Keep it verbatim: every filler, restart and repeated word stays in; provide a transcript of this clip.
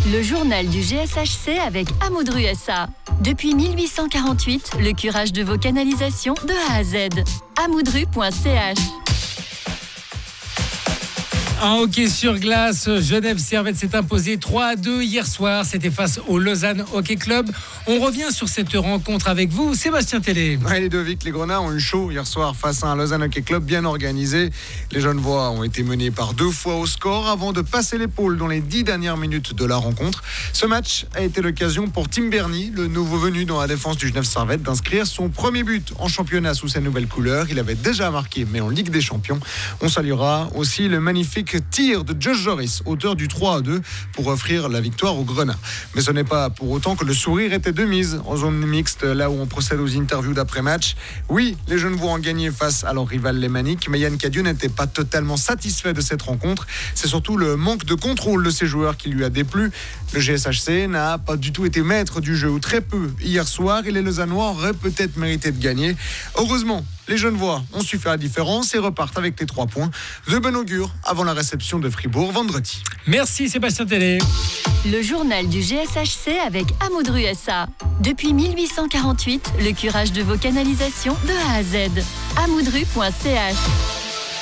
Le journal du G S H C avec Amoudru S A. Depuis mille huit cent quarante-huit, le curage de vos canalisations de A à Z. amoudru point c h. En hockey sur glace, Genève Servette s'est imposé trois à deux hier soir. C'était face au Lausanne Hockey Club. On revient sur cette rencontre avec vous, Sébastien Télé. Ouais, les deux Vic, les Grenats ont eu chaud hier soir face à un Lausanne Hockey Club bien organisé. Les Genevois ont été menés par deux fois au score avant de passer l'épaule dans les dix dernières minutes de la rencontre. Ce match a été l'occasion pour Tim Berni, le nouveau venu dans la défense du Genève Servette, d'inscrire son premier but en championnat sous ses nouvelles couleurs. Il avait déjà marqué, mais en Ligue des Champions. On saluera aussi le magnifique tir de Josh Joris, auteur du trois à deux, pour offrir la victoire aux Grenats. Mais ce n'est pas pour autant que le sourire était de mise en zone mixte, là où on procède aux interviews d'après-match. Oui, les Genevois ont gagné face à leur rival lémanique, mais Yann Cadieux n'était pas totalement satisfait de cette rencontre. C'est surtout le manque de contrôle de ses joueurs qui lui a déplu. Le G S H C n'a pas du tout été maître du jeu, ou très peu, hier soir, et les Lausannois auraient peut-être mérité de gagner. Heureusement, les Genevois ont su faire la différence et repartent avec les trois points. De bon augure avant la réception de Fribourg vendredi. Merci Sébastien Télé. Le journal du G S H C avec Amoudru S A. Depuis mille huit cent quarante-huit, le curage de vos canalisations de A à Z. amoudru point c h.